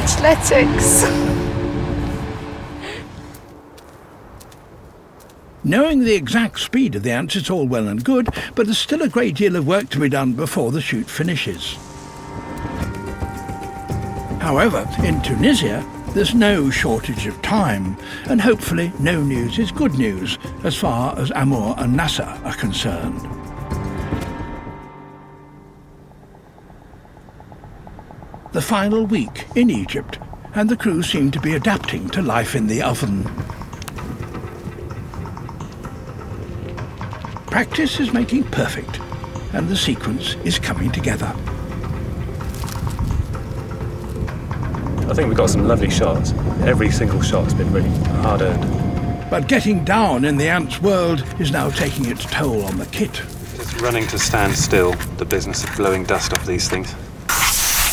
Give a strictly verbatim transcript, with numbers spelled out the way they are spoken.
athletics. Knowing the exact speed of the ants is all well and good, but there's still a great deal of work to be done before the shoot finishes. However, in Tunisia, there's no shortage of time, and hopefully no news is good news as far as Amour and Nasser are concerned. The final week in Egypt, and the crew seem to be adapting to life in the oven. Practice is making perfect, and the sequence is coming together. I think we've got some lovely shots. Every single shot's been really hard-earned. But getting down in the ants' world is now taking its toll on the kit. It's running to stand still, the business of blowing dust off these things.